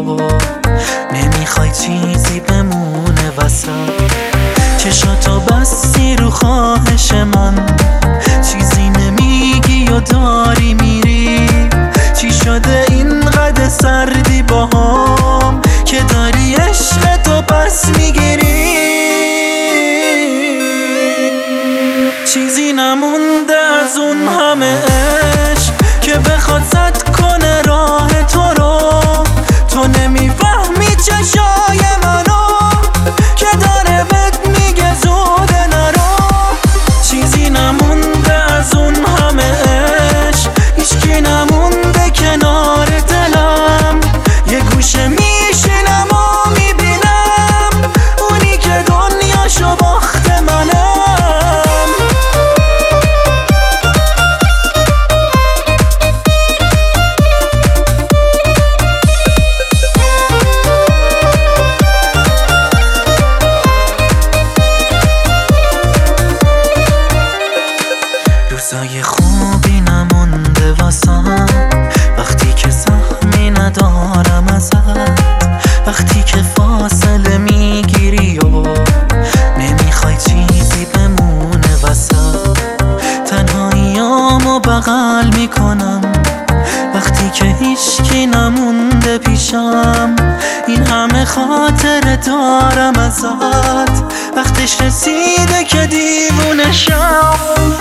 نمیخوای چیزی بمونه وسط چشاتو بستی رو خواهش من چیزی نمیگی و داری میری چی شده اینقدر سردی باهام که داری عشق تو پس میگیری چیزی نمونده از اون همه عشق که بخواد سد کنه راه تو رو تو نمیفهمی چشای منو که داره بهت میگه زود نرو چیزی نمونده از اون همه عشق هیچکی نمونده کنار دلم یه گوشه میشینم و میبینم اونی که دنیاشو باخت منم روزای خوبی نمونده واسم وقتی که سهمی ندارم ازت وقتی که فاصله میگیری و نمیخوای چیزی بمونه وسط تنهاییامو بغل میکنم وقتی که هیچکی نمونده پیشم این همه خاطره دارم ازت وقتش رسیده که دیوونه شم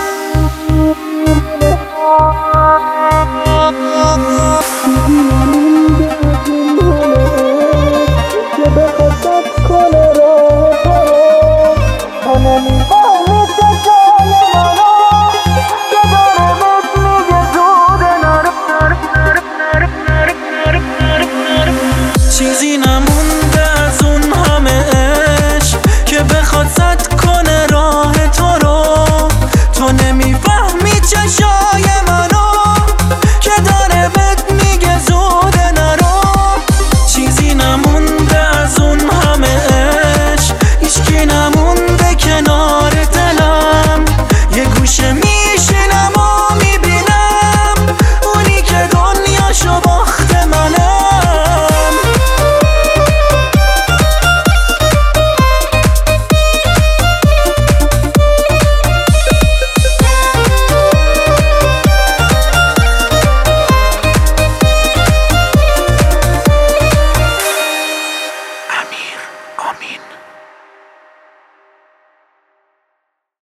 چیزی نمونده از اون همه عشق که بخواد سد کنه راه تو رو تو نمیفهمی چشای منو که داره بهت میگه زود نرو چیزی نمونده از اون همه عشق هیچکی نمونده کنار دلم یه گوشه میشینم و میبینم اونی که دنیاشو باخت منم آمین